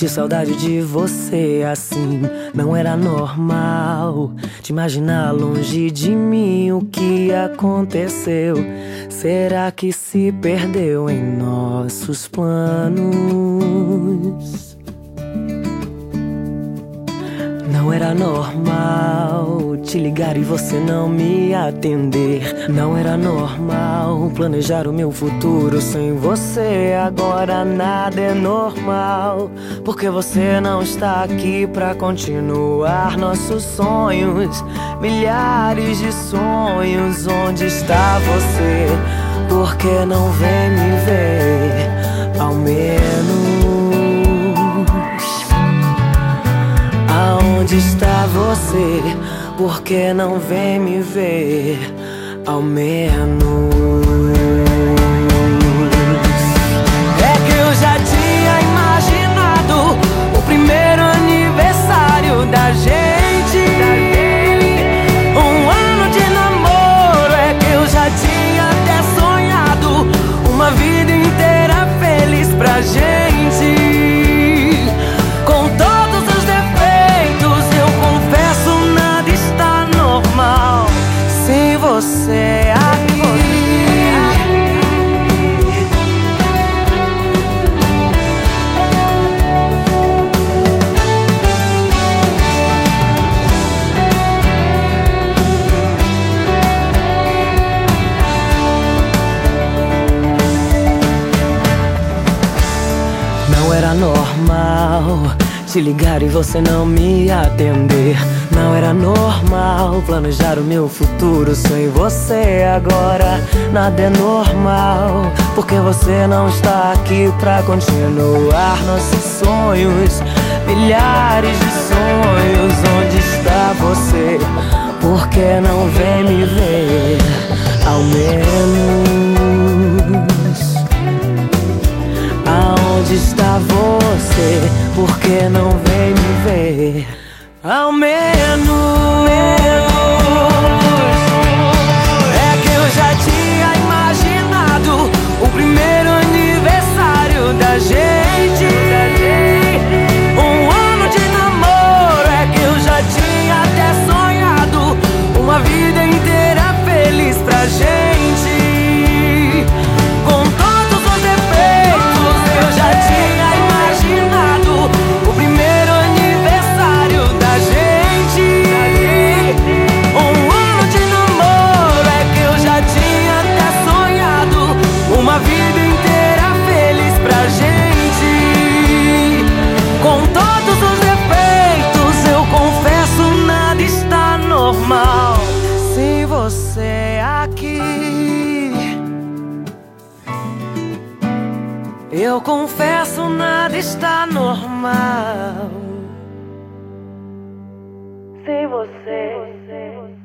Senti saudade de você assim. Não era normal te imaginar longe de mim. O que aconteceu? Será que se perdeu em nossos planos? Não era normal te ligar e você não me atender. Não era normal planejar o meu futuro sem você. Agora nada é normal, porque você não está aqui pra continuar nossos sonhos. Milhares de sonhos, onde está você? Por que não vem me ver? Ao menos aonde está você? Por que não vem me ver? Ao menos é que eu já tinha imaginado o primeiro aniversário da gente. Um ano de namoro, é que eu já tinha até sonhado uma vida inteira feliz pra gente. Com todos os defeitos, eu confesso, nada está normal sem você aqui. Não era normal te ligar e você não me atender. Não era normal planejar o meu futuro sem você. Agora nada é normal, porque você não está aqui pra continuar nossos sonhos. Milhares de sonhos, onde está você? Por que não vem me ver? Ao menos aonde está você? Por que não vem me ver? Ao menos é que eu já tinha imaginado o primeiro aniversário da gente. Um ano de namoro, é que eu já tinha até sonhado uma vida inteira feliz pra gente. Com todos os defeitos, eu já tinha imaginado o primeiro aniversário da gente. Um ano de namoro, é que eu já tinha até sonhado uma vida inteira feliz pra gente. Com todos os defeitos, eu confesso, nada está normal sem você aqui. Eu confesso, nada está normal sem você.